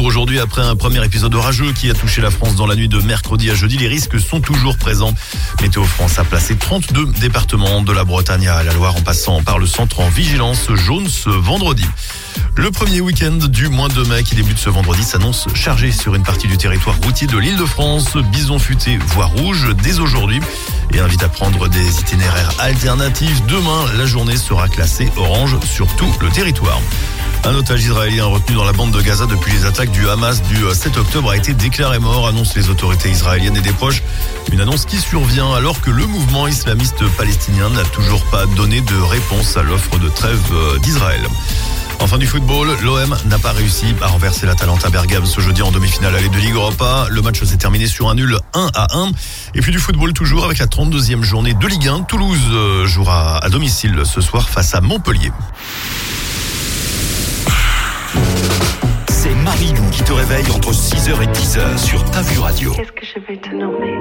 foudre aujourd'hui après un premier épisode orageux qui a touché la France dans la nuit de mercredi à jeudi. Les risques sont toujours présents. Météo France a placé 32 départements de la Bretagne à la Loire en passant par le centre en vigilance jaune ce vendredi. Le premier week-end du mois de mai qui débute ce vendredi s'annonce chargé sur une partie du territoire routier de l'Île-de-France. Bison futé, voie rouge dès aujourd'hui et invite à prendre des itinéraires alternatifs. Demain, la journée sera classée orange sur tout le territoire. Un otage israélien retenu dans la bande de Gaza depuis les attaques du Hamas du 7 octobre a été déclaré mort, annoncent les autorités israéliennes et des proches. Une annonce qui survient alors que le mouvement islamiste palestinien n'a toujours pas donné de réponse à l'offre de trêve d'Israël. Enfin du football, l'OM n'a pas réussi à renverser l'Atalanta Bergame ce jeudi en demi-finale aller de Ligue Europa. Le match s'est terminé sur un nul 1-1. Et puis du football toujours avec la 32e journée de Ligue 1. Toulouse jouera à domicile ce soir face à Montpellier. C'est Marilou qui te réveille entre 6h et 10h sur Ta Vue Radio. Qu'est-ce que je vais te nommer?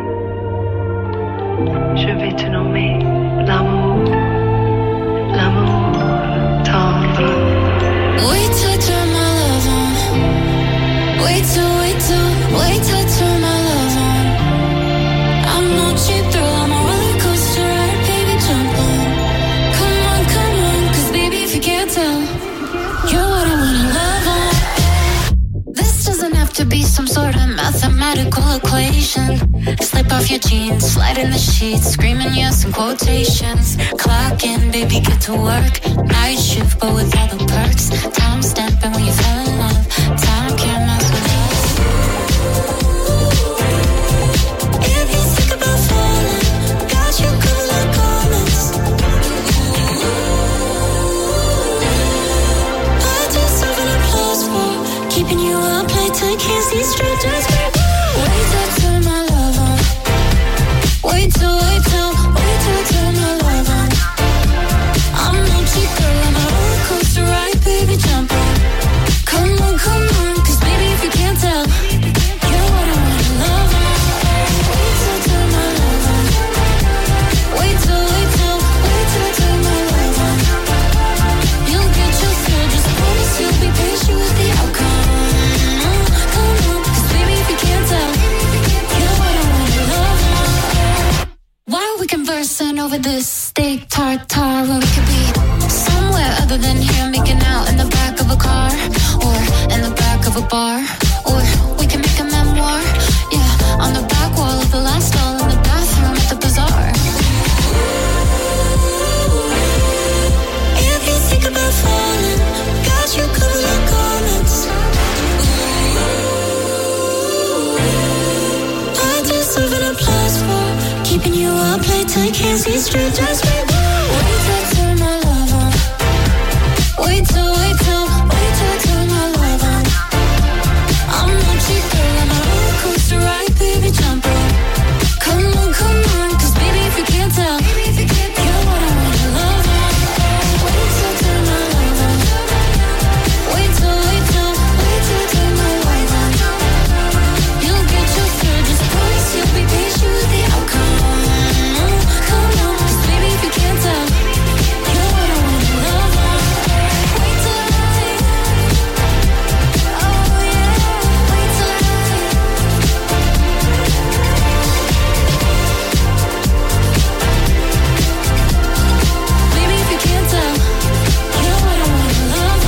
Je vais te nommer l'amour, l'amour tendre. Wait till I turn my love on. Wait till I turn my love on. I'm no cheap thrill, I'm a roller coaster ride, baby, jump on. Come on, 'cause baby, if you can't tell, you're what I wanna love on. This doesn't have to be some sort of mathematical equation. Slip off your jeans, slide in the sheets, screaming yes in quotations. Clock in, baby, get to work. Night shift, but with all the perks. Time stamping when you fell in love. Time can't mess with us. If you think about falling, got you covered like garments. I deserve an applause for keeping you up late till you can't see straight. Just wait till I turn my love on. Wait till I turn my love on. I'm no cheap girl, I'm a roller coaster ride, baby, jump on. Come on, 'cause baby, if you can't tell, you're what I wanna love on. Wait till I turn my love on. Wait till I turn my love on. You'll get your fill, just promise you'll be patient with the outcome. Come on, 'cause baby, if you can't tell, you're what I wanna love on. Why are we conversing over this steak tartare when we could be somewhere other than here, making out in the back of a car or in the back of a bar, or we can make a memoir, yeah, on the back wall of the last stall in the bathroom at the bazaar. If you think about falling, got you covered like garments. I deserve an applause for keeping you up late till you can't see straight. Just wait till I turn my love on. Wait till I turn my love on. I'm no cheap girl, I'm a roller coaster ride, baby, jump on. Come on, 'cause baby, if you can't tell, you're what I wanna love on. Wait till I turn my love on. Wait till I turn my love on. You'll get your fill, just promise you'll be patient with the outcome. Come on, 'cause baby, if you can't tell, you're what I wanna love on. Wait till I, oh yeah, wait till I. Baby, if you can't tell, you're what I wanna love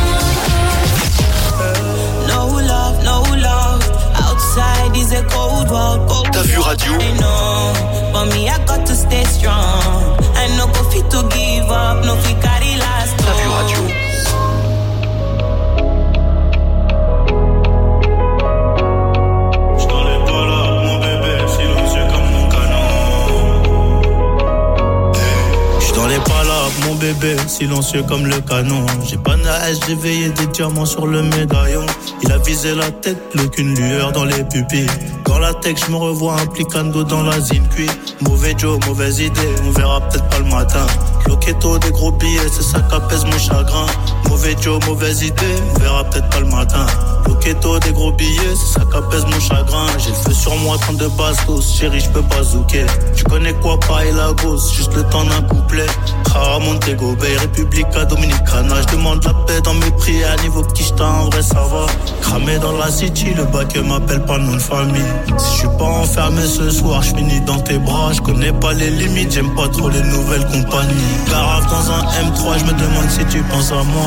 on. No love, outside is a cold world. Ta Vue Radio. I know, but me I got to stay strong. I no go fit to give up, no fit carry last. Ta Vue Radio. Dans les palabres, mon bébé, silencieux comme le canon. J'ai pas de hache, j'ai veillé des diamants sur le médaillon. Il a visé la tête, plus qu'une lueur dans les pupilles. Dans la tech, je me revois implicando dans la zine cuit. Mauvais Joe, mauvaise idée, on verra peut-être pas le matin. Loquetto, des gros billets, c'est ça qu'apaise mon chagrin. Mauvais Joe, mauvaise idée, on verra peut-être pas le matin. Loquetto, des gros billets, c'est ça qu'apaise mon chagrin. J'ai le feu sur moi, 32 bastos, chérie, j'peux pas zouker. Tu connais quoi, pas et la gosse, juste le temps d'un couplet. Ah, Montego Bay, Republica Dominicana. J'demande la paix dans mes prières, niveau petit j't'ai en vrai ça va. Cramé dans la city, le bac m'appelle pas nom de famille. Si j'suis pas enfermé ce soir, j'finis dans tes bras. J'connais pas les limites, j'aime pas trop les nouvelles compagnies. Garave dans un M3, j'me demande si tu penses à moi.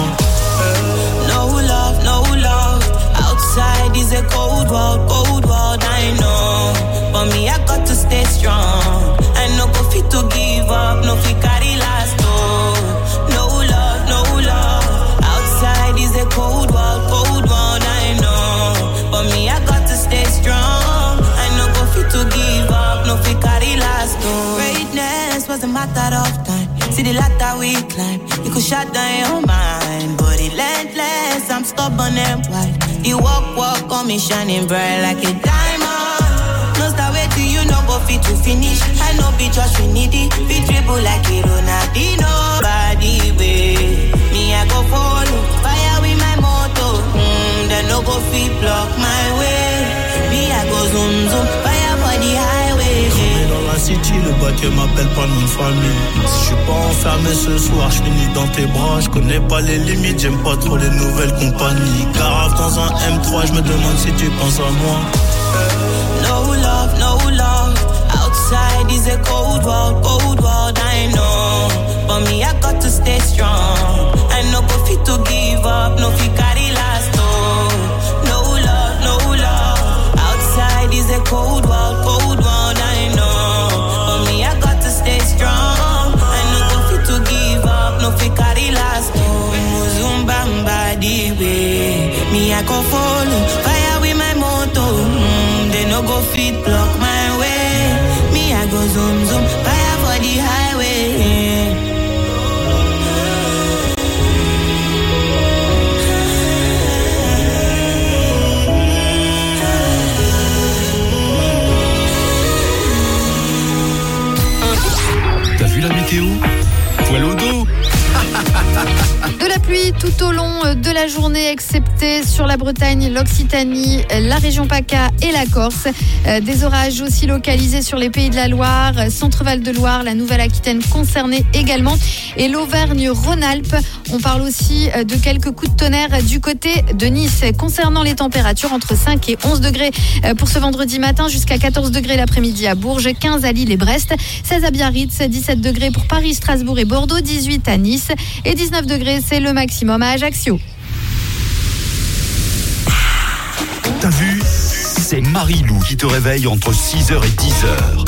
No love, no love. Outside is a cold world, I know. But me, I got to stay strong. I no go fit to give up, no fit carry last, oh. No love, no love. Outside is a cold world, I know. But me, I got to stay strong. I no go fit to give up, no fit carry last, oh. Greatness was a matter of time. See the ladder we climb, you could shut down your mind. But relentless, I'm stubborn and wild. You walk on me shining bright like a diamond. No start wait till you no go fit to finish. I know be just we need it. Be dribble like a Ronaldinho. Body way, me I go follow. Fire with my moto, then no go fit block my way. Me I go zoom zoom, fire for the highway. Dans la city, le bac m'appelle pas nom de famille. Si j'suis pas enfermé ce soir, j'finis dans tes bras. J'connais pas les limites, j'aime pas trop les nouvelles compagnies. Garave dans un M3, j'me demande si tu penses à moi. No love, no love. Outside is a cold world, I know. But me, I got to stay strong. I no go fit to give up, no fit carry last, oh. No love, no love. Outside is a cold world, I know. But me, I got to stay strong. I no go fit to give up, no fit carry last, oh. Muzumbamba the way, me I go follow. Fire with my moto, they no go fit block my way. Me I go zoom zoom, fire for the highway. T'as vu la météo? Poil au dos. De la pluie tout au long de la journée, excepté sur la Bretagne, l'Occitanie, la région PACA et la Corse. Des orages aussi localisés sur les Pays de la Loire, Centre-Val de Loire, la Nouvelle-Aquitaine concernée également et l'Auvergne-Rhône-Alpes. On parle aussi de quelques coups de tonnerre du côté de Nice. Concernant les températures, entre 5 et 11 degrés pour ce vendredi matin, jusqu'à 14 degrés l'après-midi à Bourges, 15 à Lille et Brest, 16 à Biarritz, 17 degrés pour Paris, Strasbourg et Bordeaux, 18 à Nice et 19 degrés, c'est le maximum à Ajaccio. T'as vu? C'est Marie-Lou qui te réveille entre 6h et 10h.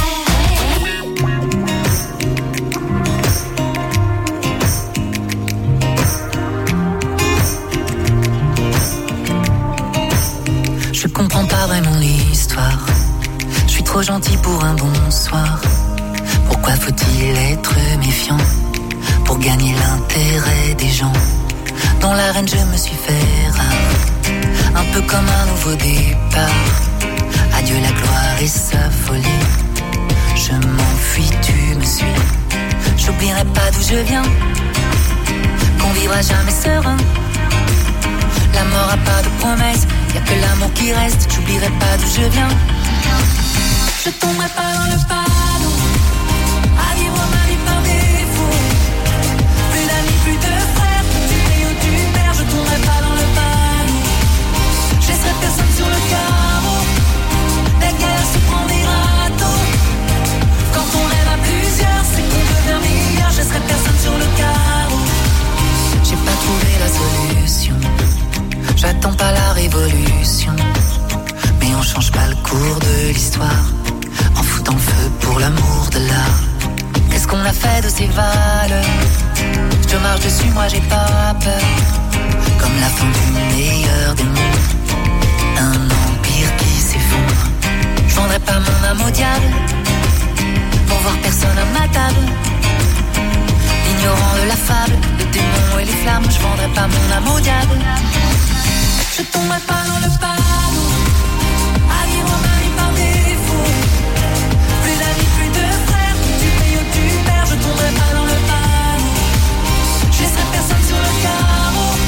Je comprends pas vraiment l'histoire. Je suis trop gentil pour un bonsoir. Pourquoi faut-il être méfiant pour gagner l'intérêt des gens? Dans l'arène je me suis fait rare, un peu comme un nouveau départ. Adieu la gloire et sa folie. Je m'enfuis, tu me suis. J'oublierai pas d'où je viens, qu'on vivra jamais serein. La mort a pas de promesse, y'a que l'amour qui reste. J'oublierai pas d'où je viens. Je tomberai pas dans le panneau à vivre ma vie par défaut. Plus d'amis, plus de frères, tu payes ou tu perds. Je tomberai pas dans le panneau, je laisserai personne sur le carreau. Les galères se prend des râteaux. Quand on rêve à plusieurs, c'est qu'on devient meilleur. Je laisserai personne sur le carreau. J'ai pas trouvé la solution, j'attends pas la révolution, mais on change pas le cours de l'histoire en foutant le feu pour l'amour de l'art. Qu'est-ce qu'on a fait de ces valeurs? Je marche dessus, moi j'ai pas peur. Comme la fin du meilleur des mondes, un empire qui s'effondre. Je vendrai pas mon âme au diable pour voir personne à ma table. Ignorant de la fable, le démon et les flammes. Je vendrai pas mon âme au diable. Je tomberai pas dans le panneau à vivre ma vie par défaut. Plus d'amis, plus de frères, tu payes ou tu perds. Je tomberai pas dans le panneau, je laisserai personne sur le carreau.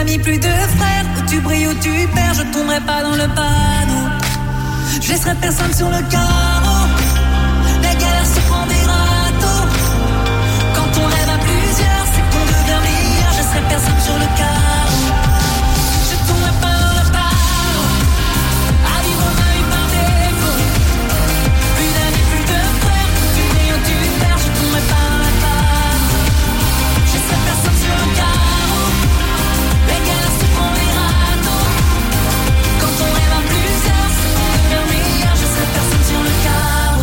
d'amis, plus de frères. Où tu brilles, où tu perds, je tomberai pas dans le panneau. Je laisserai personne sur le carreau. La galère se prend des râteaux. Quand on rêve à plusieurs, c'est qu'on devient meilleur. Je laisserai personne sur le carreau. Je tomberai pas dans le panneau. À vivre ma vie par défaut. Plus d'amis, plus de frères. Où tu brilles, où tu perds, je tomberai pas dans le panneau. Je laisserai personne sur le carreau. La galère se prend des râteaux. Quand on rêve à plusieurs, c'est qu'on devient meilleur. Je laisserai personne sur le carreau.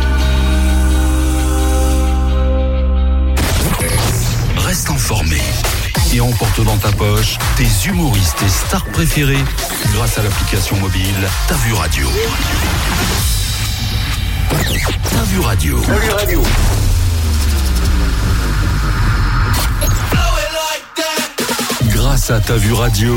Reste informé et emporte dans ta poche tes humoristes et stars préférés grâce à l'application mobile T'as vu radio. T'as vu radio. Grâce à T'as vu radio.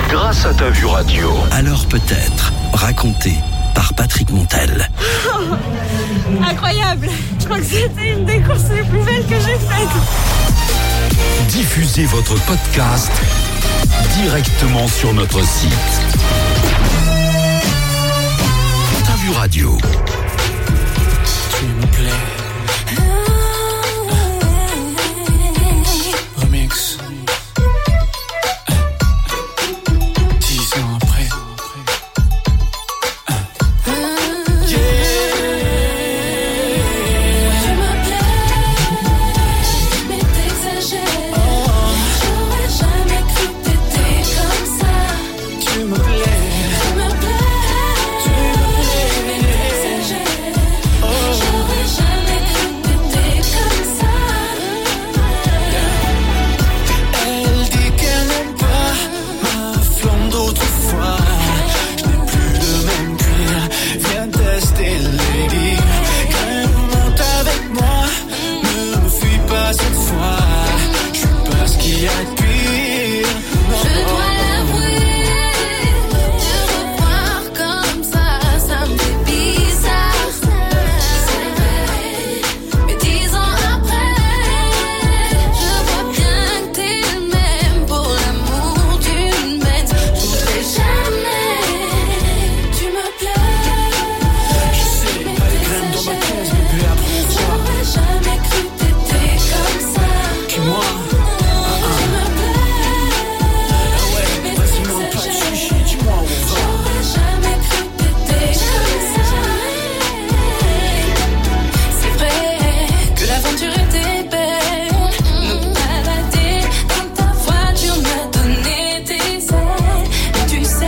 Alors peut-être raconté par Patrick Montel. Incroyable. Je crois que c'était une des courses les plus belles que j'ai faites. Diffusez votre podcast directement sur notre site. T'as vu radio. Tu me plais. Remix. 10 ans après. Tu me plais, mais t'exagères. J'aurais jamais cru que t'étais comme ça. Tu me plais. Mais t'exagères. J'aurais jamais cru que t'étais comme ça. Elle dit qu'elle n'aime pas ma flamme d'autrefois. Je n'ai plus le même cuir. Viens tester, lady. Quand elle monte avec moi, ne me fuis pas cette fois. Je suis pas ce qu'il y a de pire. Non. Je dois l'avouer, te revoir comme ça me fait bizarre. C'est vrai, mais 10 ans après, je vois bien que t'es le même pour l'amour d'une bête. Je voudrais jamais, tu me plais. Je sais, pas les graines dans ma caisse, bébé, après on voit. J'aurais jamais cru que t'étais comme ça. Qui moi? Tu me plais. Ah ouais, vas-y, monte pas de chichi, dis-moi où on va. J'aurais jamais cru que t'étais comme ça. C'est vrai que l'aventure était belle. Nous balader dans ta voiture m'a donné tes ailes. Et tu sais,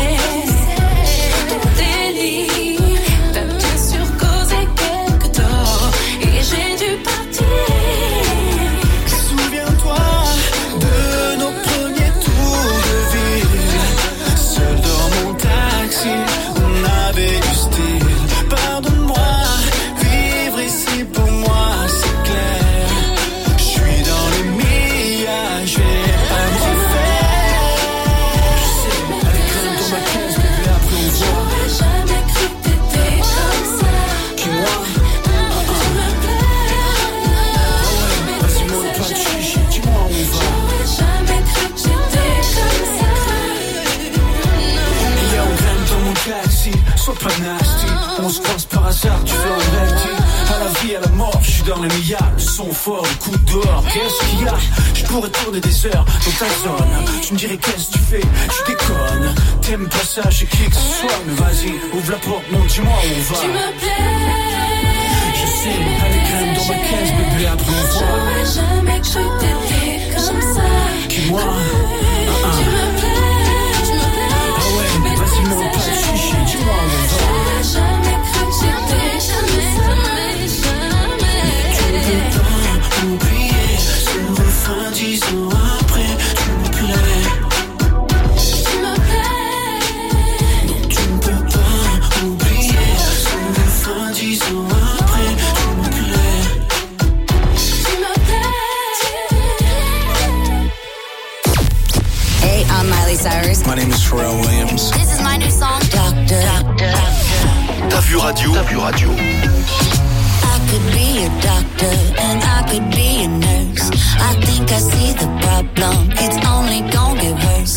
ton délire, t'as bien sûr causé quelques torts. Et j'ai dû partir. Souviens-toi de nos premiers tours de ville. Seul dans mon taxi, on avait du style. Pardonne-moi, vivre ici pour moi c'est clair. Je suis dans les milliards, je vais pas me refaire. Je sais, avec graines dans ma caisse, bébé, après on voit. J'aurais jamais cru que t'étais comme ça. Qui moi? Tu me plais. Ouais, vas-y, monte pas de chichi, dis-moi où on va. J'aurais jamais cru que j'étais comme ça. Et y'a on grimpe dans mon taxi, sois pas nasty. On se croise par hasard, tu fais un recti. À la vie, à la mort, je suis dans les milliards. Le son fort, le coup dehors, qu'est-ce qu'il y a? Je pourrais tourner des heures dans ta zone. Tu me dirais qu'est-ce que tu fais? Tu déconnes. T'aimes pas ça chez qui que ce soit. Mais vas-y, ouvre la porte, monte, dis-moi où on va. Tu me plais. Je sais, allez crème dans ma caisse, bébé, après on voit. J'aurais jamais cru que t'étais comme ça. Qui moi? Tu me plais. Ah ouais, vas-y, monte pas de chichi, dis-moi où on va. J'aurais jamais cru que j'étais comme ça. Tu ne peux pas oublier ce refrain 10 ans après. Tu me plais. Tu me plais. Non, tu ne peux pas oublier ce refrain 10 ans après. Tu me plais. Tu me plais. Hey, I'm Miley Cyrus. My name is Pharrell Williams. This is my new song, Doctor. T'as vu radio. I could be a doctor and I could be a nurse. I think I see the problem. It's only gonna get worse.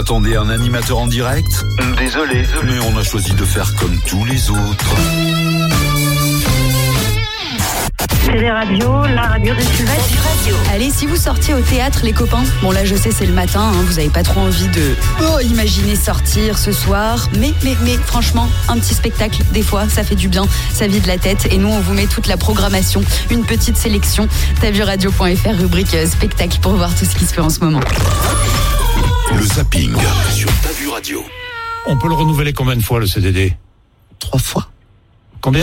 attendez un animateur en direct ? Désolé, mais on a choisi de faire comme tous les autres. C'est les radios, la radio de Sylvestre. Allez, si vous sortiez au théâtre, les copains, bon là je sais c'est le matin, hein, vous avez pas trop envie de imaginer sortir ce soir, mais franchement, un petit spectacle, des fois, ça fait du bien, ça vide la tête, et nous on vous met toute la programmation, une petite sélection, tavuradio.fr, rubrique spectacle, pour voir tout ce qui se fait en ce moment. Le zapping sur Ta Vue Radio. On peut le renouveler combien de fois, le CDD ? 3 fois. Combien ?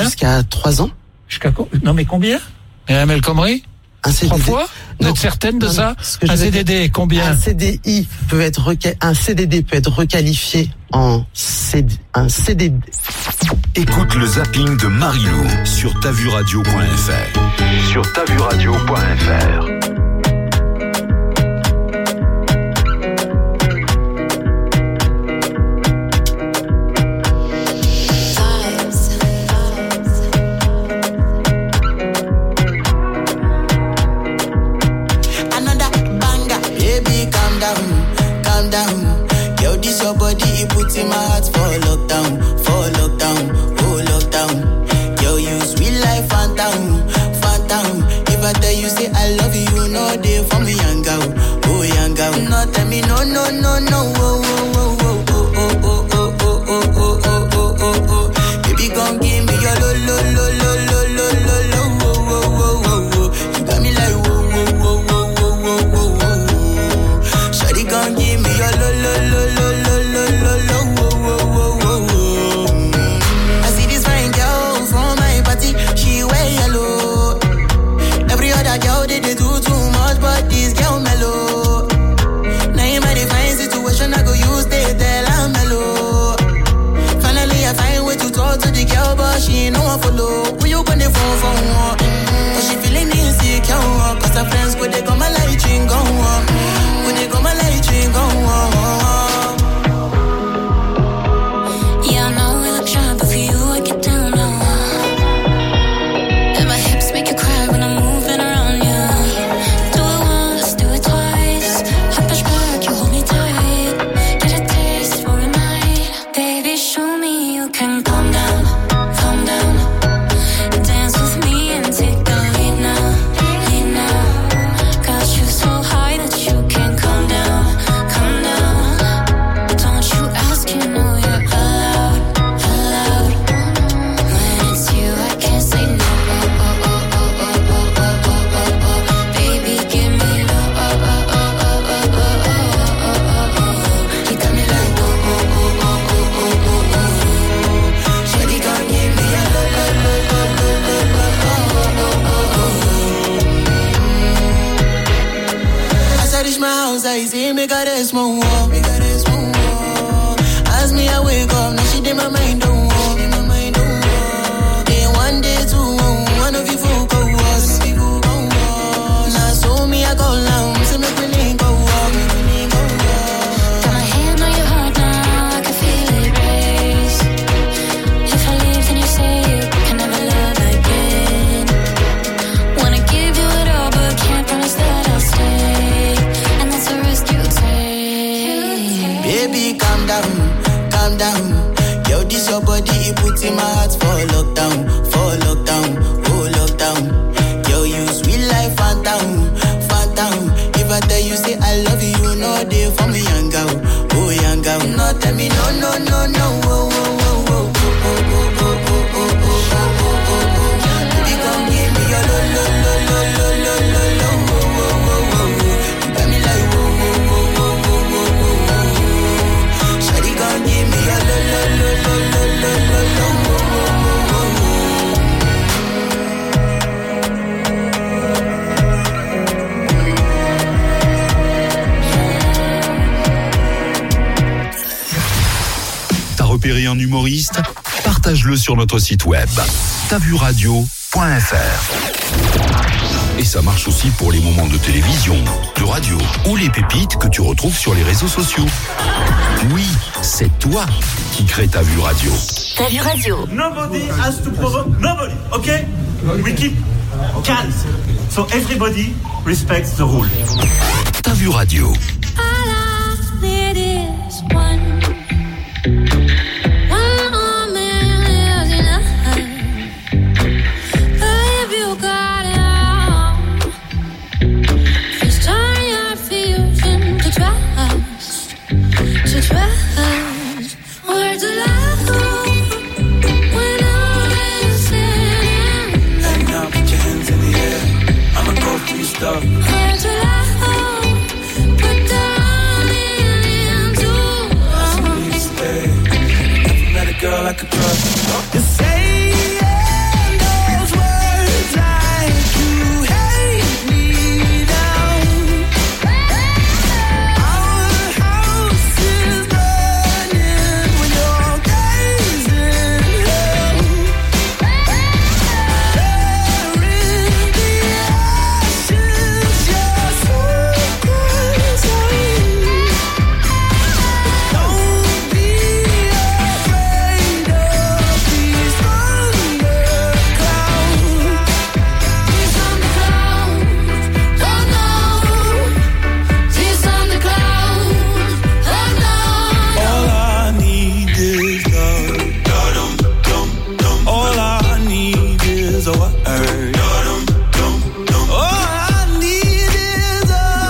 Jusqu'à 3 ans. Non mais combien ? Madame El Khomri ? Un CDD. 3 fois ? Vous êtes certaine de ça ? Un CDD, combien ? Un CDI peut être un CDD peut être requalifié en un CDD. Écoute le zapping de Marilou sur tavuradio.fr. Sur tavuradio.fr. Your body, it puts in my heart for lockdown, oh lockdown. Yo, you sweet life, phantom. If I tell you say I love you, no day for me, young girl, oh young girl. No tell me no, oh. Baby, gon' give me your lo. You got me like whoa. Shawty gon' give me your lo. I see this fine girl from my party, she wear yellow. Every other girl they do too much, but this girl mellow. Now in my divine situation, I go use they tell I'm mellow. Finally I find way to talk to the girl, but she ain't no one follow. Who you gonna phone for one? But she feeling insecure, cause her friends go they go my light ring go on. When they go my light ring go on. I say make her rest more. As me I wake up, now she did my mind don't walk. Day one, day two, one of you folk go us. Now so me I go down, say make me link go walk. Got my hand on your heart now, I can feel it race. If I leave, then you say you can never love again. Wanna give you it all, but can't promise that I'll stay. And that's a risk you take. Baby, calm down. Yo, this your body, it puts in my heart for lockdown, oh lockdown. Yo, you sweet life, phantom. If I tell you say I love you, no day for me, young girl, oh young girl. No tell me no, oh. Baby, come give me your lo. You got me like whoa. Shawty, come give me your lo. T'as repéré un humoriste ? Partage-le sur notre site web tavuradio.fr. Et ça marche aussi pour les moments de télévision, de radio ou les pépites que tu retrouves sur les réseaux sociaux. Oui, c'est toi qui crée Ta Vue Radio. Ta Vue Radio. Nobody has to provoke nobody, okay? We keep calm. So everybody respects the rule. Ta Vue Radio. All I need is trust. Words of love when all is said. And now put your hands in the air. I'ma go through your stuff. Words of love, put the running into us. Never met a girl I could trust. You're saying those words like you hate me now. Our house is burning when you're gazing hell. There in the ashes, your soul cries out. Don't be afraid of these thunderclouds. These thunderclouds, oh no. These thunderclouds, oh no. All I need is love. All I need is a word. All I need is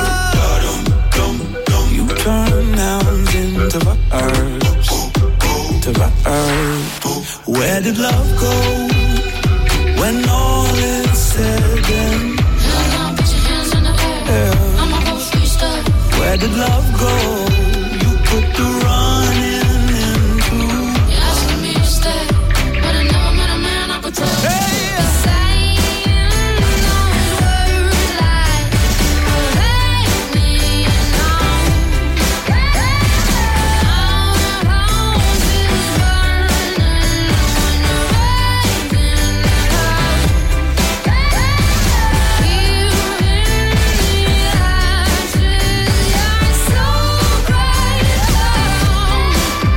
a. You turn nouns into verbs. To verbs. Where did love go when all is said and Now put your hands in the air. done? I'ma go freestyle. Where did love go? You put the running into. You're asking me to stay, but I never met a man I could trust. Saying those words like you hate me now. Our house is burning when you're raising hell. Here in the ashes, your soul cries out.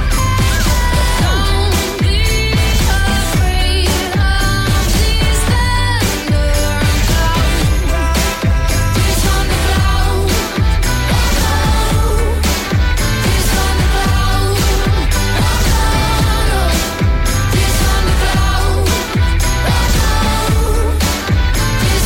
Don't be afraid of these thunderclouds. These thunderclouds, oh no. These thunderclouds, oh no. These thunderclouds, oh no. These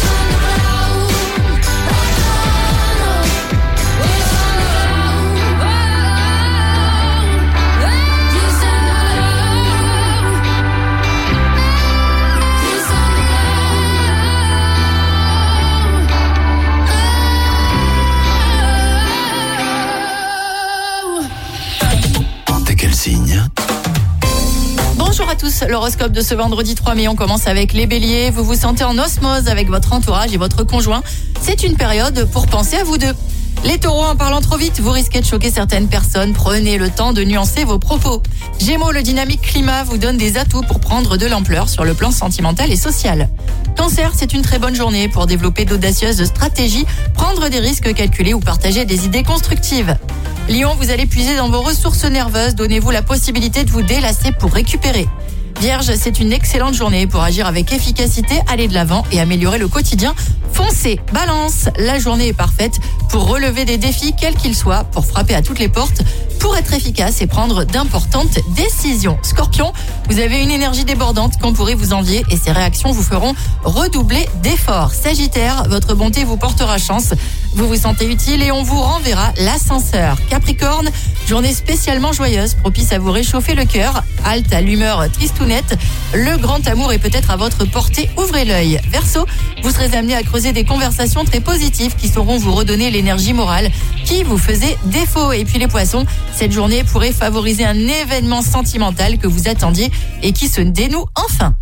T'es quel signe? Bonjour à tous, l'horoscope de ce vendredi 3 mai, on commence avec les béliers. Vous vous sentez en osmose avec votre entourage et votre conjoint. C'est une période pour penser à vous deux. Les taureaux, en parlant trop vite, vous risquez de choquer certaines personnes. Prenez le temps de nuancer vos propos. Gémeaux, le dynamique climat vous donne des atouts pour prendre de l'ampleur sur le plan sentimental et social. Cancer, c'est une très bonne journée pour développer d'audacieuses stratégies, prendre des risques calculés ou partager des idées constructives. Lion, vous allez puiser dans vos ressources nerveuses. Donnez-vous la possibilité de vous délasser pour récupérer. Vierge, c'est une excellente journée pour agir avec efficacité, aller de l'avant et améliorer le quotidien. Foncez. Balance, la journée est parfaite pour relever des défis, quels qu'ils soient, pour frapper à toutes les portes, pour être efficace et prendre d'importantes décisions. Scorpion, vous avez une énergie débordante qu'on pourrait vous envier et ces réactions vous feront redoubler d'efforts. Sagittaire, votre bonté vous portera chance. Vous vous sentez utile et on vous renverra l'ascenseur. Capricorne, journée spécialement joyeuse, propice à vous réchauffer le cœur. Halte à l'humeur tristounette. Le grand amour est peut-être à votre portée. Ouvrez l'œil. Verseau, vous serez amené à creuser des conversations très positives qui sauront vous redonner l'énergie morale qui vous faisait défaut. Et puis les poissons, cette journée pourrait favoriser un événement sentimental que vous attendiez et qui se dénoue enfin.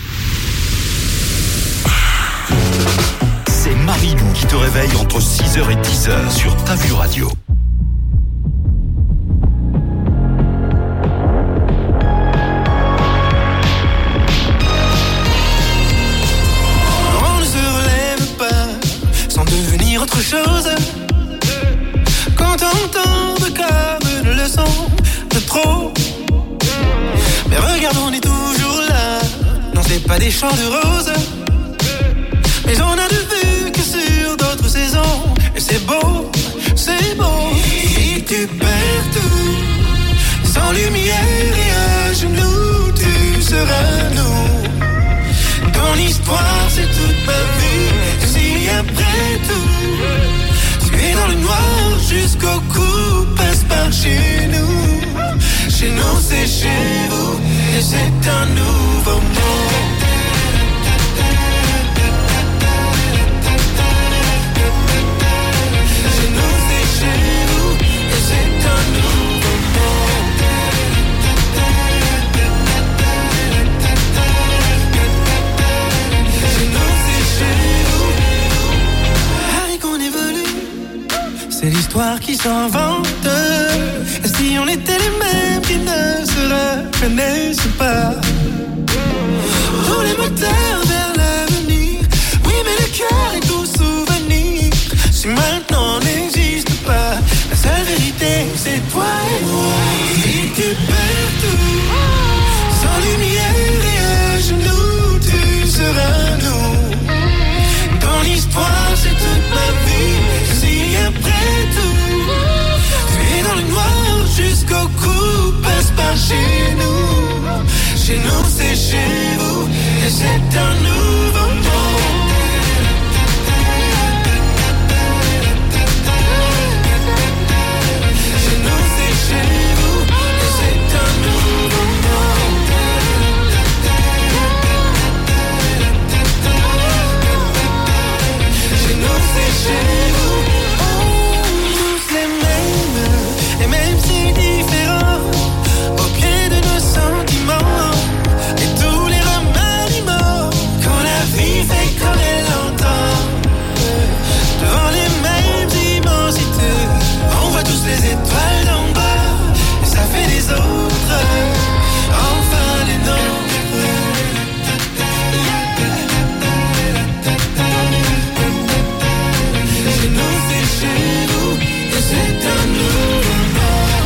C'est Marilou qui te réveille entre 6h et 10h sur Ta Vue Radio. On ne se relève pas sans devenir autre chose. Quand on tombe comme une leçon de trop. Mais regarde, on est toujours là. Non, c'est pas des champs de roses. Mais on a de vue que sur d'autres saisons. Et c'est beau, c'est beau. Si tu perds tout, sans lumière et à genoux, tu seras nous. Ton histoire, c'est toute ma vie. Si après tout, tu es dans le noir jusqu'au cou, passe par chez nous. c'est chez vous, et c'est un nouveau monde. Chez nous c'est chez vous, et c'est un nouveau monde. Chez nous c'est chez vous. Harry qu'on évolue, c'est l'histoire qui s'invente. Et si on était les mêmes qui ne se reconnaissent pas, tous les moteurs vers l'avenir. Oui mais le cœur est tout souvenir. Si maintenant n'existe pas, la seule vérité c'est toi et moi. Si tu perds tout, sans lumière et à genoux, tu seras nous. Ton histoire c'est toute ma vie. Si après tout, tu es dans le noir jusqu'au cou, passe par chez nous. Chez nous c'est chez vous, et c'est un nouveau monde. Chez nous c'est chez vous, et c'est un nouveau monde. Chez nous c'est chez vous, tous les mêmes, et même si différents, au pied de nos sentiments, et tous les remaniements, quand la vie fait comme elle l'entend, devant les mêmes immensités, on voit tous les étoiles d'en bas, et ça fait des autres, enfin les nôtres. Chez nous c'est chez vous, et c'est un nouveau monde.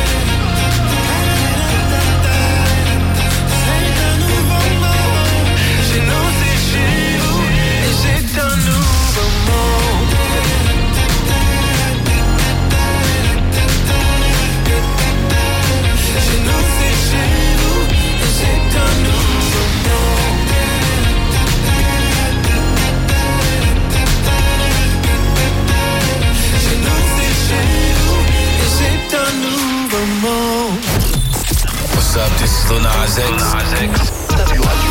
C'est un nouveau monde. Chez nous c'est chez vous, et c'est un nouveau monde. Chez nous c'est chez vous, et c'est un nouveau monde. Chez nous c'est chez vous, et c'est un nouveau monde. What's up, this is Lil Nas X. T'as vu radio?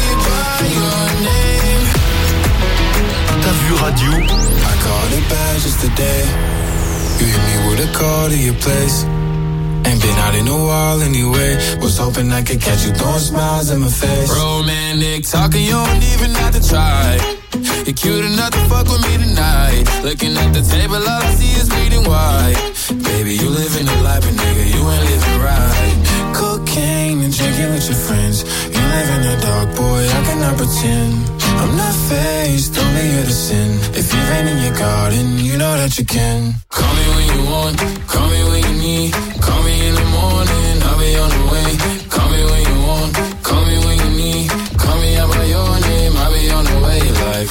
T'as vu radio? I called it bad just today. You hit me with a call to your place. Ain't been out in a while anyway. Was hoping I could catch you throwing smiles in my face. Romantic talking, you don't even have to try. You're cute enough to fuck with me tonight. Looking at the table, all I see is bleeding white. Baby, you living the life, but nigga, you ain't living right. Cocaine and drinking with your friends. You live in the dark, boy, I cannot pretend. I'm not faced, only here to sin. If you rain in your garden, you know that you can. Call me when you want, call me when you need. Call me in the morning, I'll be on the way. Call me when you want, call me when you need. Call me out by your name, I'll be on the way. Like,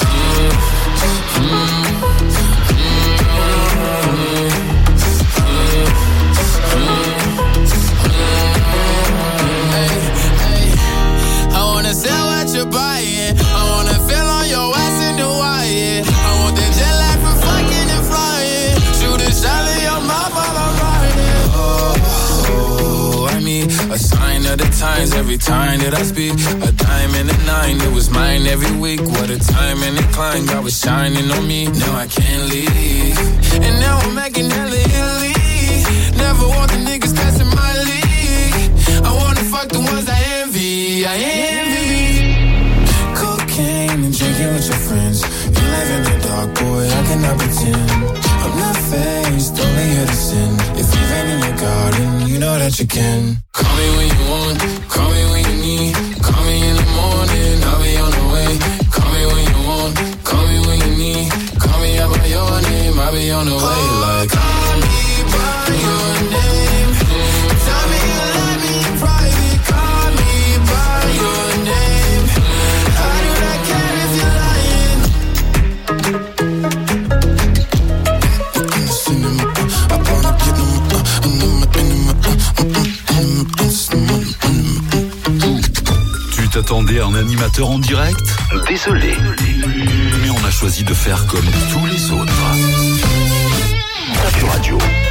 I wanna sell what you're buying. I wanna feel on your ass in Hawaii. I want that jet lag for fucking and flying. Shoot a shot in your mouth while I'm riding. Oh, I mean, a sign of the times every time that I speak. A dime and a nine, it was mine every week. What a time and a climb, God was shining on me. Now I can't leave, and now I'm making hella Italy. Never want the niggas that's in my league. I wanna fuck the ones I envy. I envy. Cocaine and drinking with your friends. You live in the dark, boy, I cannot pretend. I'm not faced, only here to sin. If you rain in your garden, you know that you can. Call me when you want, call me when you need. Call me in the morning, I'll be on the way. Call me when you want, call me when you need. Call me out by your name, I'll be on the way. Like, call me by your name. Tell me you love me in private. Call me by your name. I do not care if you're lying. Tu t'attendais à un animateur en direct? Désolé. Mais on a choisi de faire comme tous les autres. T'as vu radio?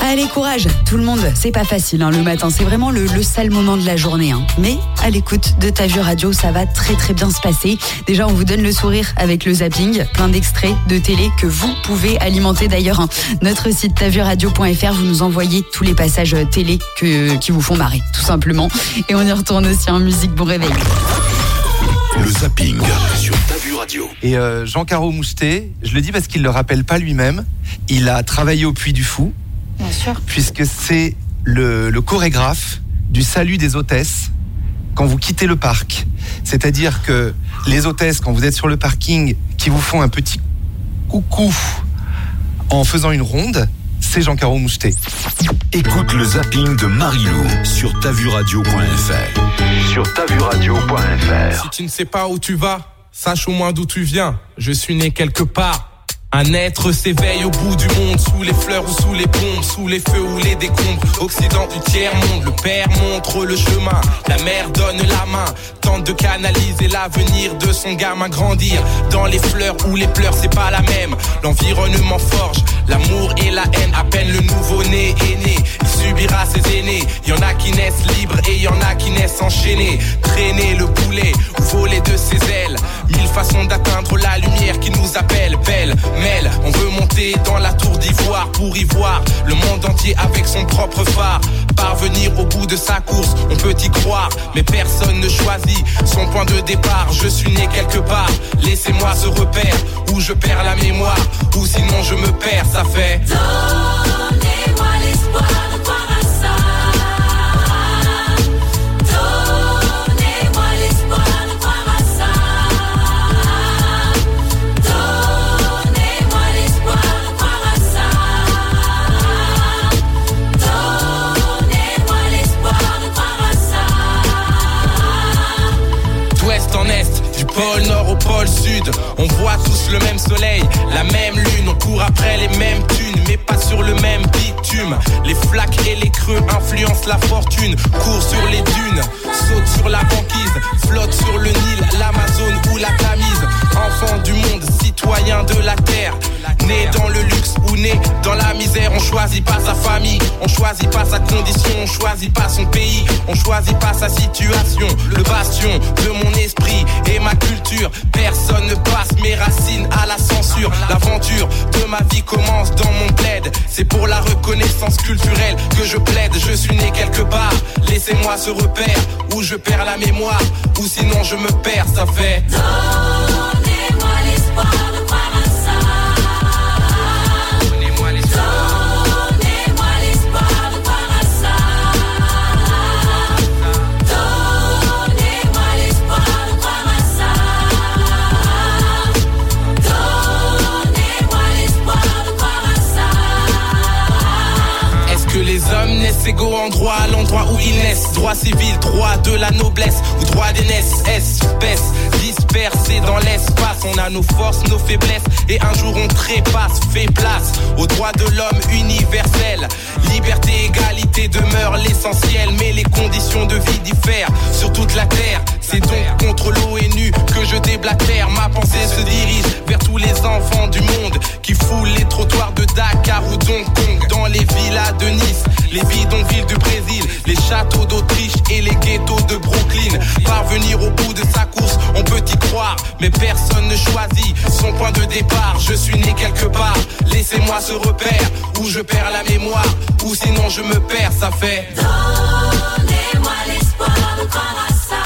Allez, courage, tout le monde. C'est pas facile le matin, c'est vraiment le sale moment de la journée. Mais à l'écoute de Ta Vue Radio, ça va très très bien se passer. Déjà, on vous donne le sourire avec le zapping, plein d'extraits de télé que vous pouvez alimenter d'ailleurs. Notre site tavuradio.fr, vous nous envoyez tous les passages télé qui vous font marrer, tout simplement. Et on y retourne aussi en musique. Bon réveil. Le zapping sur Ta Vue Radio. Et Jean Caro Moustet, je le dis parce qu'il ne le rappelle pas lui-même, il a travaillé au Puy du Fou. Bien sûr. Puisque c'est le chorégraphe du salut des hôtesses quand vous quittez le parc. C'est-à-dire que les hôtesses, quand vous êtes sur le parking, qui vous font un petit coucou en faisant une ronde, c'est Jean Caro Moustet. Écoute le zapping de Marilou sur tavuradio.fr. Sur tavuradio.fr. Si tu ne sais pas où tu vas, sache au moins d'où tu viens. Je suis né quelque part. Un être s'éveille au bout du monde, sous les fleurs ou sous les bombes, sous les feux ou les décombres. Occident du tiers-monde, le père montre le chemin, la mère donne la main, tente de canaliser l'avenir de son gamin. Grandir dans les fleurs ou les pleurs, c'est pas la même. L'environnement forge l'amour et la haine. À peine le nouveau-né est né, il subira ses aînés. Y'en a qui naissent libres et y'en a qui naissent enchaînés. Traîner le boulet ou voler de ses ailes. Mille façons d'atteindre la lumière qui nous appelle. Belle, on veut monter dans la tour d'ivoire pour y voir le monde entier avec son propre phare. Parvenir au bout de sa course, on peut y croire, mais personne ne choisit son point de départ. Je suis né quelque part, laissez-moi ce repère où je perds la mémoire, ou sinon je me perds, ça fait. Donnez-moi l'espoir de croire à ça. Donnez-moi l'espoir de croire à ça. Donnez-moi l'espoir de croire à ça. Donnez-moi l'espoir de croire à ça. D'ouest en est, du pôle nord au pôle sud, on voit tous le même soleil, la même lune, on court après les mêmes thunes, mais pas sur le même bitume. Les flaques et les creux influencent la fortune, court sur les dunes, saute sur la banquise, flotte sur le Nil, l'Amazone ou la Tamise. Enfant du monde, citoyen de la terre, né dans le luxe ou né dans la misère. On choisit pas sa famille, on choisit pas sa condition, on choisit pas son pays, on choisit pas sa situation. Le bastion de mon esprit et ma culture, personne ne passe mes racines à la censure. L'aventure de ma vie commence dans mon bled, c'est pour la reconnaissance culturelle que je plaide. Je suis né quelque part, laissez-moi ce repère où je perds la mémoire, ou sinon je me perds, ça fait. Donnez-moi l'espoir de croire à ça. Donnez-moi l'espoir de croire à ça. Donnez-moi l'espoir de croire à ça. Donnez-moi l'espoir de croire à ça. Est-ce que les hommes naissent égaux en droit à l'endroit où ils naissent? Droit civil, droit de la noblesse ou droit d'aînesse? Espèce dispersée dans l'espace, on a nos forces, nos faiblesses, et un jour on trépasse, fait place aux droits de l'homme universel. Liberté, égalité demeure l'essentiel, mais les conditions de vie diffèrent sur toute la terre. C'est donc contre l'ONU que je déblatère. Ma pensée se dirige vers tous les enfants du monde qui foulent les trottoirs de Dakar ou d'Hong Kong, dans les villas de Nice, les bidonvilles du Brésil, les châteaux d'Autriche et les ghettos de Brooklyn. Parvenir au bout de sa course, on peut y croire, mais personne ne choisit son point de départ. Je suis né quelque part, laissez-moi ce repère où je perds la mémoire, ou sinon je me perds, ça fait. Donnez-moi l'espoir de croire à ça.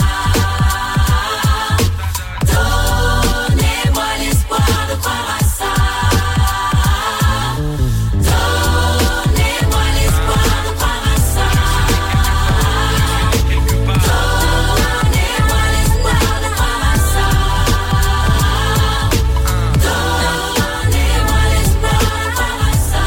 Donnez-moi l'espoir de croire à ça. Donnez-moi l'espoir de croire à ça. Donnez-moi l'espoir de croire à ça. Donnez-moi l'espoir de croire à ça.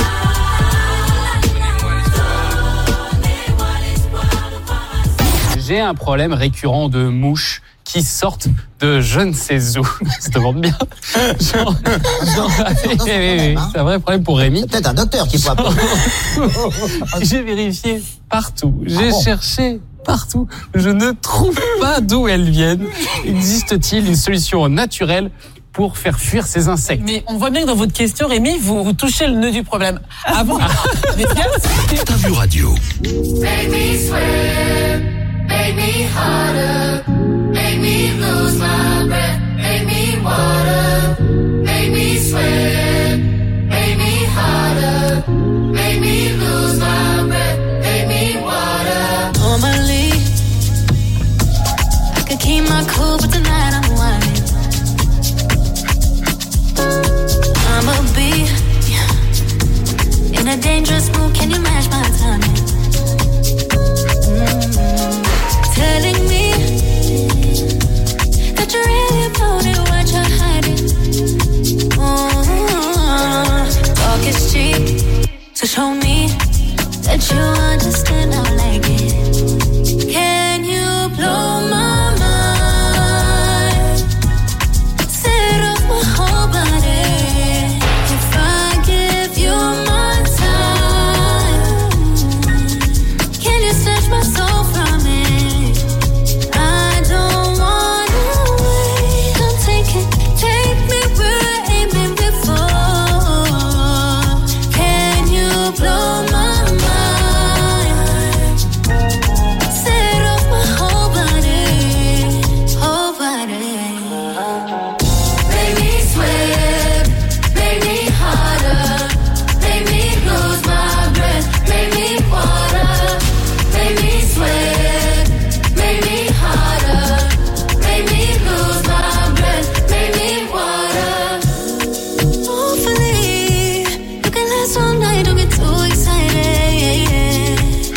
Donnez-moi l'espoir de croire à ça. J'ai un problème récurrent de mouches qui sortent de je ne sais où. Ça te demande bien. Genre, oui, c'est un vrai problème pour Rémi. Peut-être un docteur qui peut appeler. J'ai vérifié partout. J'ai cherché partout. Je ne trouve pas d'où elles viennent. Existe-t-il une solution naturelle pour faire fuir ces insectes. Mais on voit bien que dans votre question, Rémi, vous touchez le nœud du problème. Avant, les gars, T'as vu radio. Make me sweat, make me harder, make me lose my breath, make me water, make me sweat, make me harder, make me lose my breath, make me water. Normally, I could keep my cool, but tonight I'm whining. I'ma be in a dangerous mood. Can you match my timing? Telling me that you're really about it, what you're hiding. Talk is cheap, so show me that you understand. I like it. Can you blow my mind? Set off my whole body. If I give you my time, can you snatch my soul from me? I don't wanna wait. Don't take it, take me where I ain't been before. Can you blow my mind? Set off my whole body, whole body. Make me sweat, make me harder, make me lose my breath, make me water, make me sweat, make me harder, make me lose my breath, make me water. Hopefully, you can last all night, don't get too excited.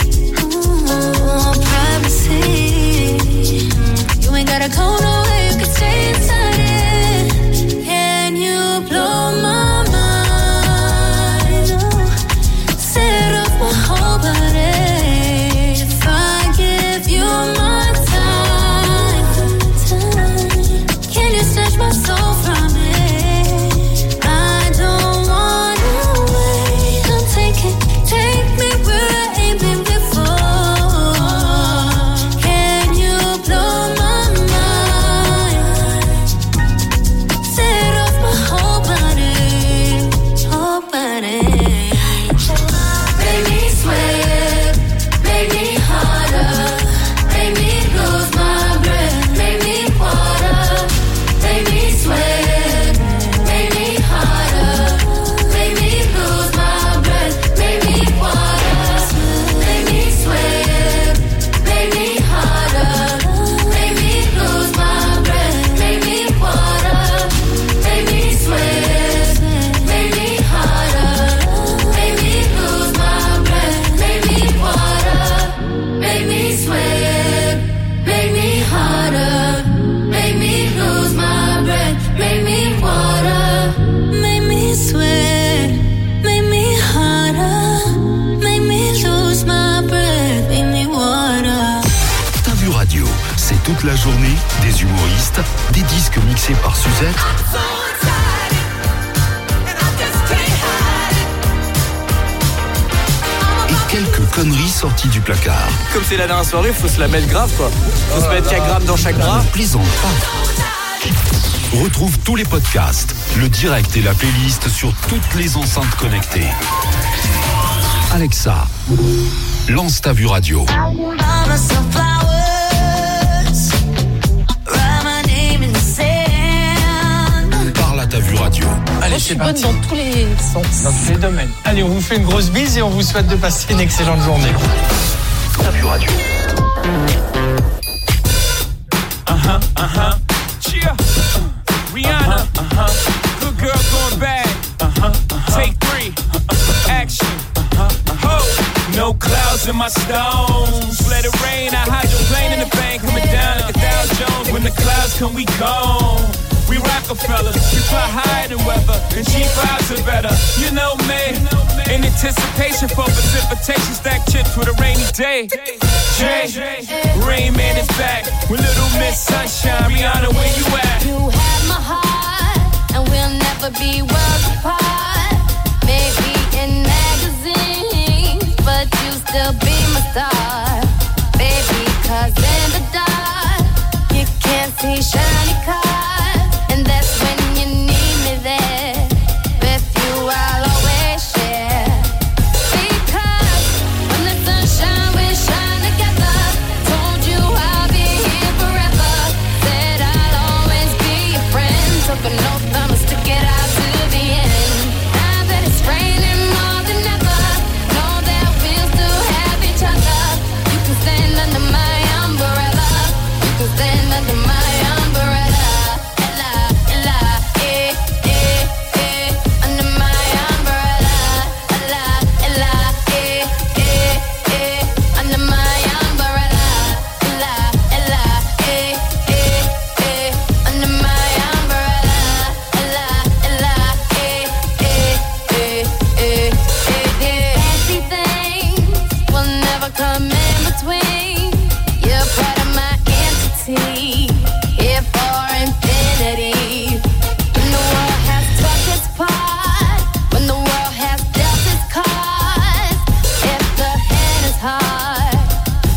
Privacy, you ain't gotta go nowhere, you can stay inside it. Can you blow my mind? Set off my whole body. If I give you my time, can you snatch my soul from me? I don't wanna wait. Don't take it, take me where I ain't been before. Can you blow my mind? Set off my whole body, whole body. Make me sweat, make me harder, make me lose my breath, make me water, make me sweat, make me harder, make me lose my breath, make me water, make me sweat, make me harder, make me lose my breath, make me water, make me sweat, make me harder, make me lose my breath, make me water, make me sweat, make me harder, make me lose my breath, make me water, Make me sweat, make me harder, make me lose my breath, make me water. T'as vu radio, c'est toute la journée, des humoristes, des disques mixés par Suzette et quelques conneries sorties du placard. Comme c'est la dernière soirée, faut se la mettre grave quoi. Faut se mettre 4 grammes dans chaque bras. Ne plaisante pas. Retrouve tous les podcasts, le direct et la playlist sur toutes les enceintes connectées. Alexa, lance T'as vu radio. Parle à T'as vu radio. Allez, je c'est suis bonne parti. dans tous les sens. Dans tous les domaines. Allez, on vous fait une grosse bise et on vous souhaite de passer une excellente journée. T'as vu radio. Cheer. Rihanna. Good girl going bad. Take 3. Action. Ho. No clouds in my stones. Let it rain. I hydroplane in the bank. Coming down like a Dow Jones. When the clouds come, we gone. We Rockefellers, we fly higher than weather, and G5s are better. You know me, in anticipation for precipitation, stack chips with a rainy day. Jay, Rain Man is back with Little Miss Sunshine. Rihanna, where you at? You have my heart, and we'll never be worlds apart. Maybe in magazines, but you still be my star. Baby, 'cause in the dark, you can't see shiny cars. And that's when you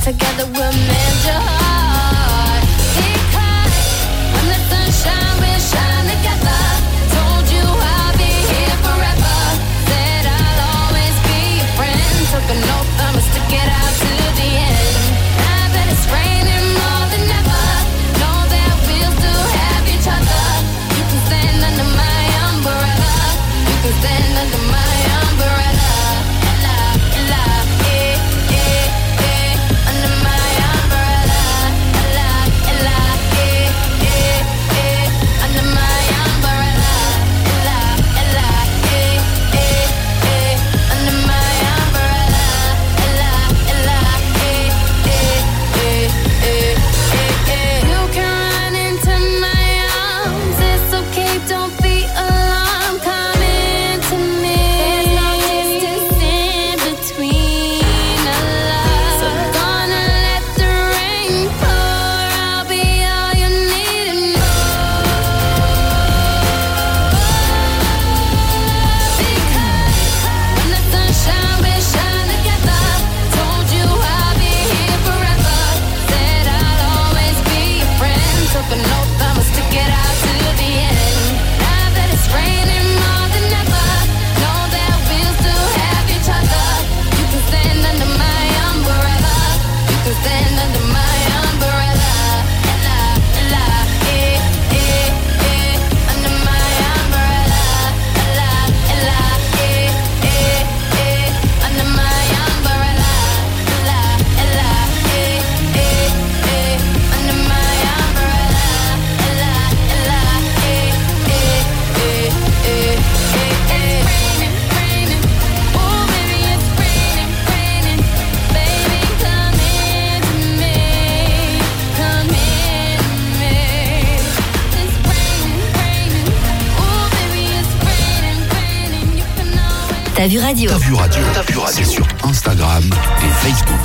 together we'll mend your heart. Because when the sunshine will shine together. Told you I'll be here forever. Said I'll always be your friend. Took an oath I'ma stick it out to the end. Now that it's raining more than ever, know that we'll still have each other. You can stand under my umbrella. You can stand under my umbrella. Ella, ella, under my umbrella. Ella, ella, under my umbrella. Ella, ella, under my umbrella. Ella, ella, you can run into my arms. It's okay, don't be alarmed. Come into me. There's no distance in between our love. So gonna let the rain pour. I'll be all you need and more. Because when the sunshine will shine together. Told you I'll be here forever. Said I'll always be your friend. Took an oath I'ma stick it out to the end. Now that it's raining more than ever, know that we'll still have each other. You can stand under my umbrella. You can stand under my umbrella. Ella, ella, under my umbrella. Ella, ella, under my umbrella. Ella, ella, under my umbrella. Ella, ella, it's raining, oh baby it's raining, baby come into me, come into me. It's raining, oh baby it's raining, you can always. T'as vu radio. T'as vu radio. T'as vu radio. C'est sur Instagram et Facebook.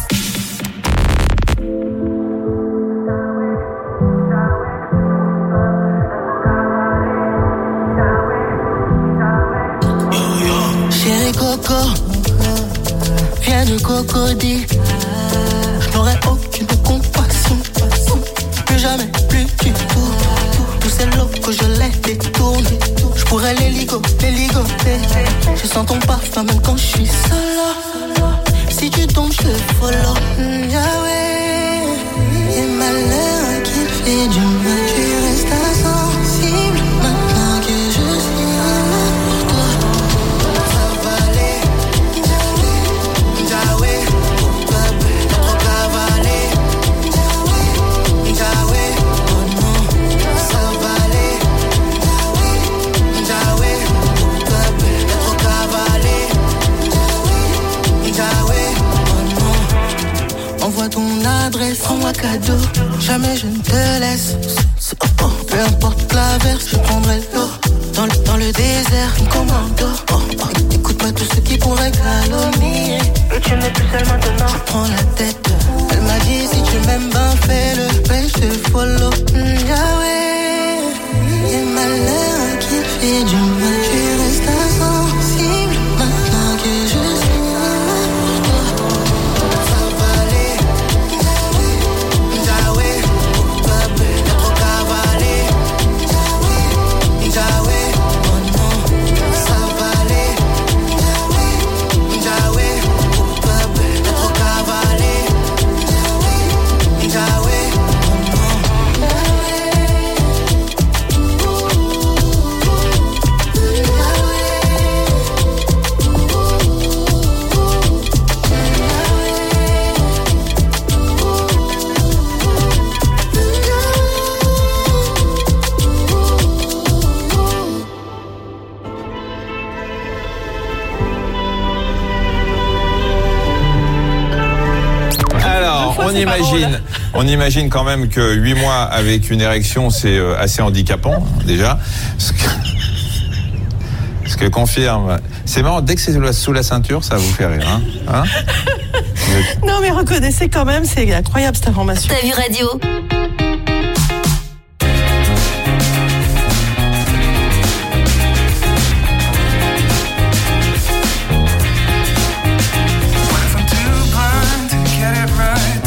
Chérie Coco, viens de Cocody. Je n'aurai aucune compassion. Plus jamais, plus du tout. Tous ces lots que je les détourne. Je pourrais les ligoter. Je sens ton parfum même quand je suis solo. Si tu tombes, je te follow. Yahweh, et malheur qui fait du mal. Tu restes insensible maintenant que je suis pour toi. Ça va aller. Yahweh, trop cavalé. Yahweh, oh non. Ça va aller. Yahweh, trop cavalé. Yahweh, oh non. Envoie ton adresse, envoie cadeau. Jamais je ne te laisse. Peu importe la verse, je prendrai l'eau. Dans le désert, un commando. Écoute-moi tout ce qui pourrait calomnier. Et tu n'es plus seule maintenant. Je prends la tête. Elle m'a dit si tu m'aimes, ben fais-le. Ben je te follow. Yahweh, et malheur qui fait du mal. Tu restes insensible maintenant que je suis pour toi. Ça va aller. Yahweh, trop cavalé. Yahweh, oh non. Ça va aller. Yahweh, trop cavalé. Yahweh, oh non. Alors, on imagine quand même que 8 mois avec une érection, c'est assez handicapant, déjà. Ce que confirme. C'est marrant, dès que c'est sous la ceinture, ça vous fait rire, hein? Non, mais reconnaissez quand même, c'est incroyable cette information. T'as vu radio? What if I'm too blind to get it right?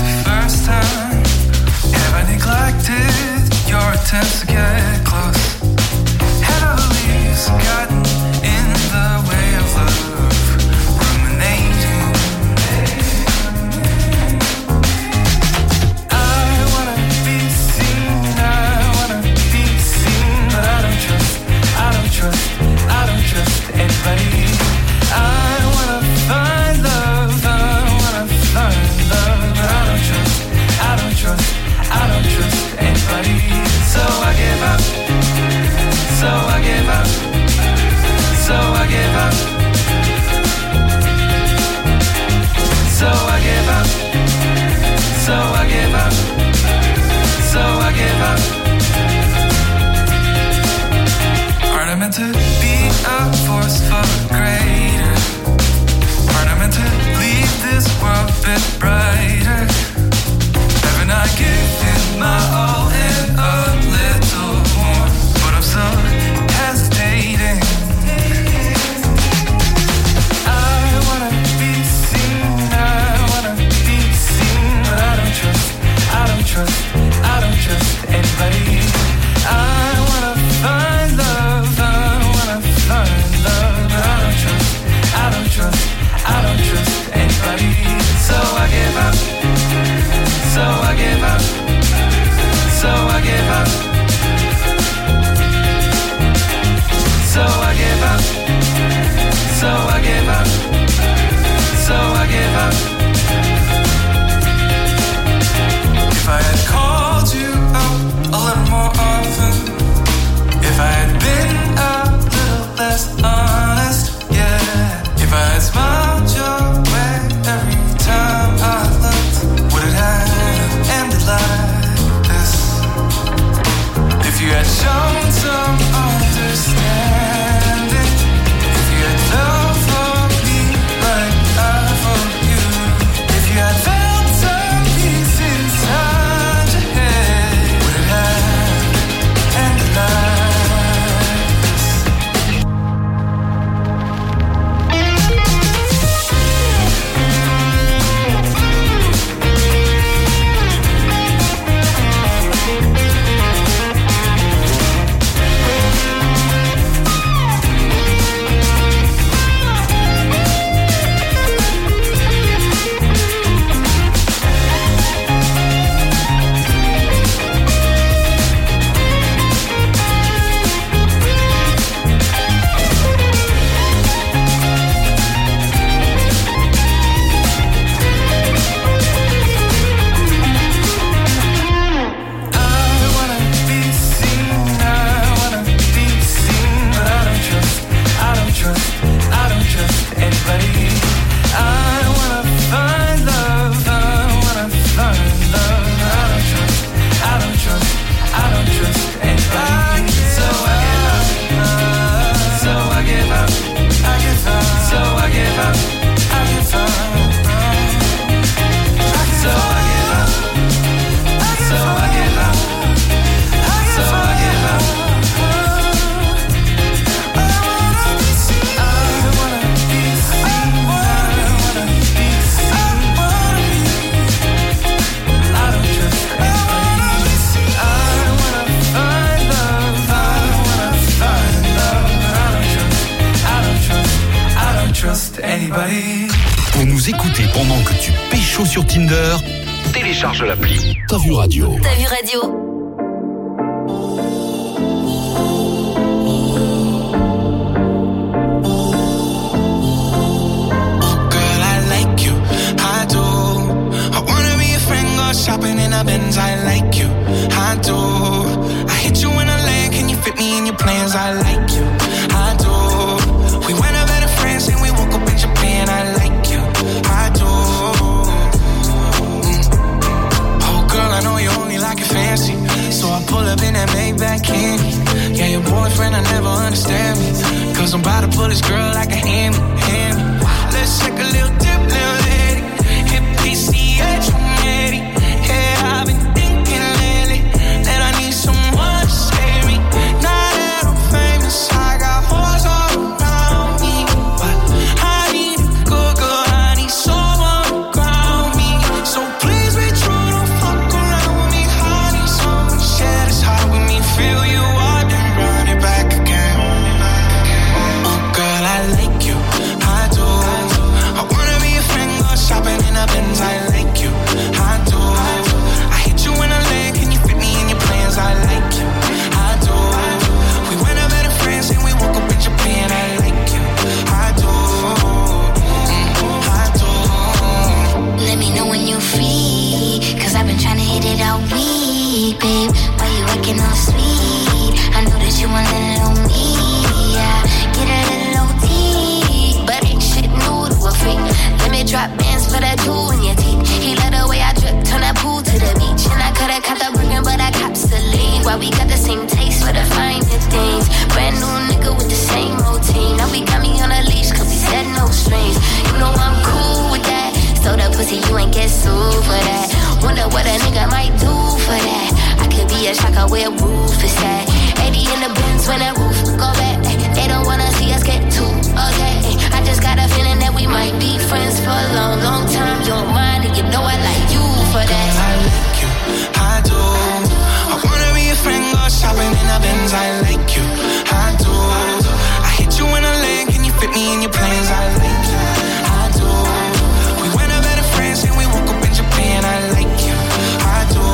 meant to be a force for greater. Aren't I meant to leave this world a bit brighter? Haven't I given my all and a little more? But I'm still hesitating. I wanna be seen, but I don't trust anybody. I wanna find love, but I don't trust anybody. So I give up, so I give up, so I give up, so I give up, so I give up, so I give up. If I had called you out a little more often, if I had been a little less honest, yeah. If I had smiled your way every time I looked, would it have ended like this? If you had shown some understanding, if you had felt for me like I for you, if you had felt some peace inside your head, would it have ended like Pour nous écouter pendant que tu pécho sur Tinder, télécharge l'appli T'as vu radio. T'as vu radio. Shopping in a Benz, I like you, I do. I hit you in a lane, can you fit me in your plans? I like you, I do. We went over to France and we woke up in Japan, I like you, I do. Oh girl, I know you only like it fancy, so I pull up in that Maybach candy. Yeah, your boyfriend, I never understand me, cause I'm about to pull this girl like a hammy. Let's take a little dip, little lady. Hit PCH, I'm ready. Yeah, I've been thinking lately that I need someone to save me. Now that I'm famous, I got hoes all around me, but I need a good girl, I need someone to ground me. So please be true, don't fuck around with me. I need someone to share this heart with me. Feel you are, then run it back again. Oh girl, I like you, I do. I wanna be a friend, go shopping in a Benz, I like you, I do. I hit you in a lane, can you fit me in your plans? I like you, I do. We went over to France and we woke up in Japan, I like you, I do, I do. Let me know when you're free, cause I've been trying to hit it all week, babe. Why you acting all sweet? I know that you want a little me, yeah. Get a little OT, but ain't shit new to a freak. Let me drop bands for that jewel in your teeth. He let the way I drip, turn that pool to the beach. And I coulda caught the Brooklyn, but I cops the lead. Why we got the same taste for the finer things. Brand new nigga with sue for that. Wonder what a nigga might do for that. I could be a shocker where roof is at. 80 in the Benz when that roof go back. They don't wanna see us get too okay. I just got a feeling that we might be friends for a long, long time. You don't mind and you know I like you for that. I like you, I do. I wanna be a friend, go shopping in the Benz. I like you, I do. I hit you in a leg, can you fit me in your plans? I like you, I do. We went out better friends and we woke up in Japan. I like you, I do.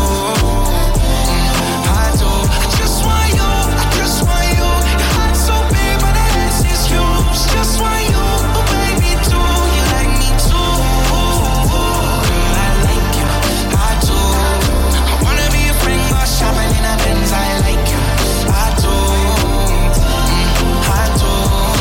I do. I just want you, I just want you. Your heart's so big, but that ass is huge. Just want you, oh baby, too. You like me too. Girl, I like you, I do. I wanna be a friend, go shopping in a Benz. I like you, I do. I do.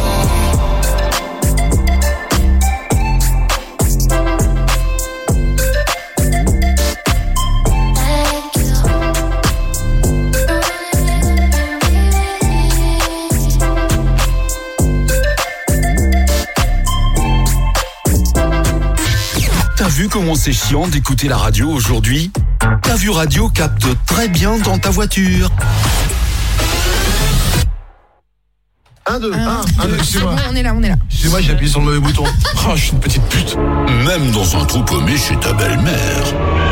T'as vu comment c'est chiant d'écouter la radio aujourd'hui? T'as vu Radio capte très bien dans ta voiture. 1, 2, 1, excusez-moi. On est là. Excusez-moi, j'ai appuyé sur le mauvais bouton. Oh, je suis une petite pute. Même dans un trou paumé chez ta belle-mère.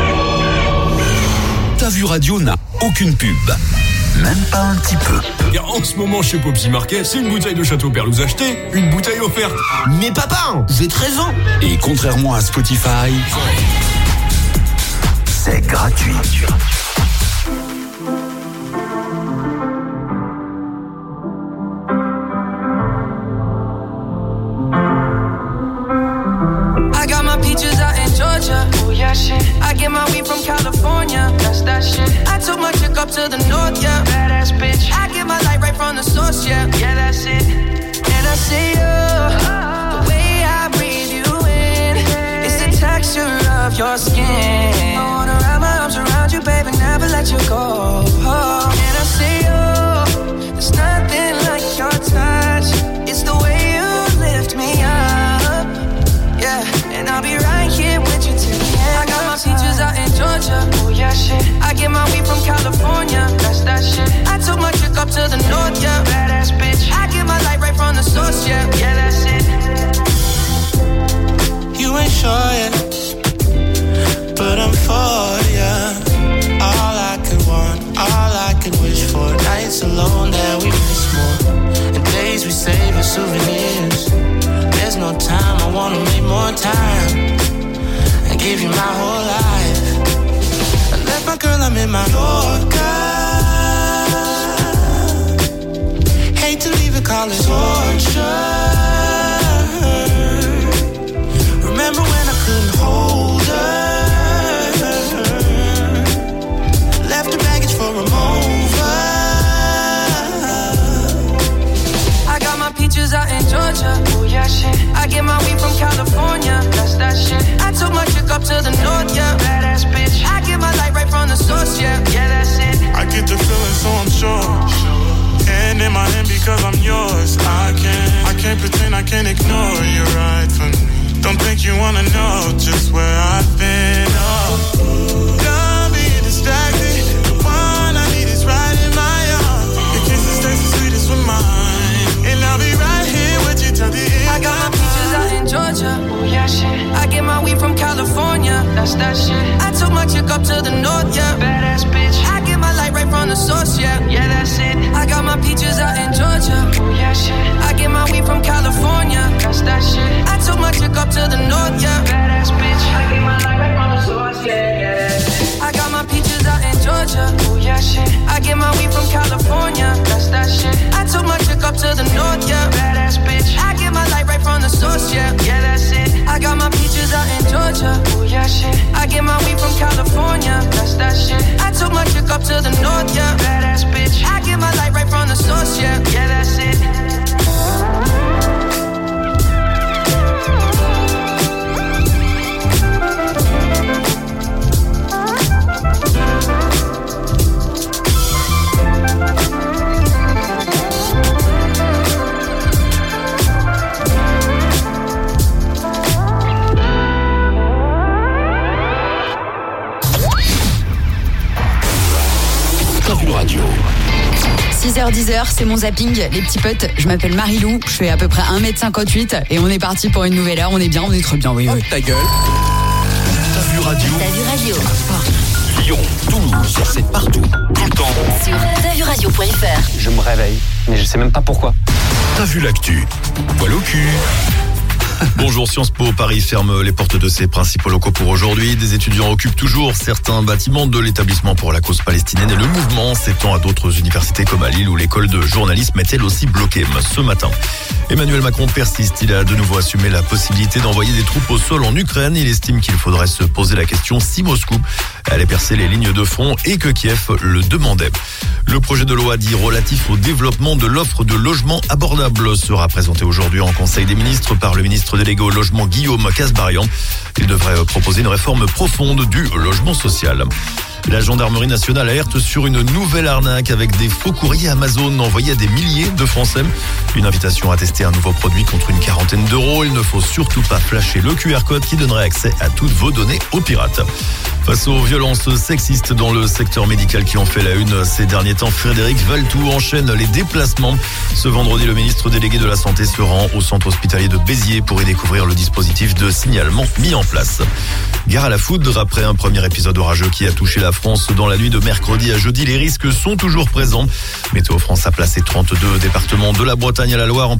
T'as vu Radio n'a aucune pub. Même pas un petit peu. Et en ce moment chez Popsi Market, c'est une bouteille de Château Perlouse achetée, une bouteille offerte. Mais papa, j'ai 13 ans. Et contrairement à Spotify, c'est gratuit. I got my peaches out in Georgia. Oh yeah, shit. I get my weed from California. That's that shit. I took my chick up to the north, yeah. Badass bitch. I get my light right from the source, yeah. Yeah, that's it. And I see you. The way I breathe you in is the texture of your skin. I wanna wrap my arms around you, baby, never let you go. And I see you. There's nothing like your touch. It's the way you lift me up. Yeah, and I'll be right here with you till the end. I got my peaches out in Georgia. Oh yeah, shit. I get my weed from California. That's that shit. I took my chick up to the north, yeah. Badass bitch. I get my light right from the source, yeah. Yeah, that's it. You ain't sure yet, but I'm for ya. All I could want, all I could wish for. Nights alone that we miss more, and days we save as souvenirs. There's no time, I wanna make more time and give you my whole life. I left my girl, I'm in my Yorker. Hate to leave it, call it torture. Remember when I couldn't hold her? Left her baggage for a mover. I got my peaches out in Georgia. Oh yeah, shit. I get my weed from California. That's that shit. I took my chick up to the north, yeah. Badass bitch. I get my light right from the source, yeah. Yeah, that's it. I get the feeling, so I'm sure. And in my hand because I'm yours. I can't pretend, I can't ignore you right from me. Don't think you wanna know just where I've been. Oh, done being distracted. The one I need is right in my arms. Your kisses taste the sweetest with mine, and I'll be right here with you till the end. I got my peaches out in Georgia. Oh yeah, shit. I get my weed from California. That's that shit. I took my chick up to the north, yeah. Badass bitch. I get my light right from the source, yeah. Yeah, that's it. I got my peaches out in Georgia. Oh yeah, shit. I get my weed from California. That's that shit. I took my chick up to the north, yeah. Badass bitch. I get my light right from the source, yeah. I got my peaches out in Georgia. Oh yeah, shit. I get my weed from California. That's that shit. I took my chick up to the north, yeah. Badass bitch. I get my light right from the source, yeah. Yeah, that's it. I got my peaches out in Georgia. Oh yeah, shit. I get my weed from California. That's that shit. I took my chick up to the north, yeah. Badass bitch. I get my light right from the source, yeah. Yeah, that's it. Radio. 6h-10h, c'est mon zapping. Les petits potes, je m'appelle Marilou, je fais à peu près 1m58 et on est parti pour une nouvelle heure. On est bien, on est très bien, oui. Ta gueule. T'as vu radio? Lyon, Toulouse, c'est partout, tout le temps. Sur t'asvuradio.fr. Je me réveille, mais je sais même pas pourquoi. T'as vu l'actu? Poil au cul. Bonjour, Sciences Po Paris ferme les portes de ses principaux locaux pour aujourd'hui. Des étudiants occupent toujours certains bâtiments de l'établissement pour la cause palestinienne et le mouvement s'étend à d'autres universités comme à Lille où l'école de journalisme est elle aussi bloquée ce matin. Emmanuel Macron persiste, il a de nouveau assumé la possibilité d'envoyer des troupes au sol en Ukraine. Il estime qu'il faudrait se poser la question si Moscou allait percer les lignes de front et que Kiev le demandait. Le projet de loi dit relatif au développement de l'offre de logements abordables sera présenté aujourd'hui en Conseil des ministres par le ministre délégué au logement Guillaume Kasbarian. Il devrait proposer une réforme profonde du logement social. La gendarmerie nationale alerte sur une nouvelle arnaque avec des faux courriers Amazon envoyés à des milliers de Français. Une invitation à tester un nouveau produit contre une quarantaine d'euros. Il ne faut surtout pas flasher le QR code qui donnerait accès à toutes vos données aux pirates. Face aux violences sexistes dans le secteur médical qui ont fait la une ces derniers temps, Frédéric Valtou enchaîne les déplacements. Ce vendredi, le ministre délégué de la Santé se rend au centre hospitalier de Béziers pour y découvrir le dispositif de signalement mis en place. Gare à la foudre après un premier épisode orageux qui a touché la France dans la nuit de mercredi à jeudi. Les risques sont toujours présents. Météo France a placé 32 départements de la Bretagne à la Loire.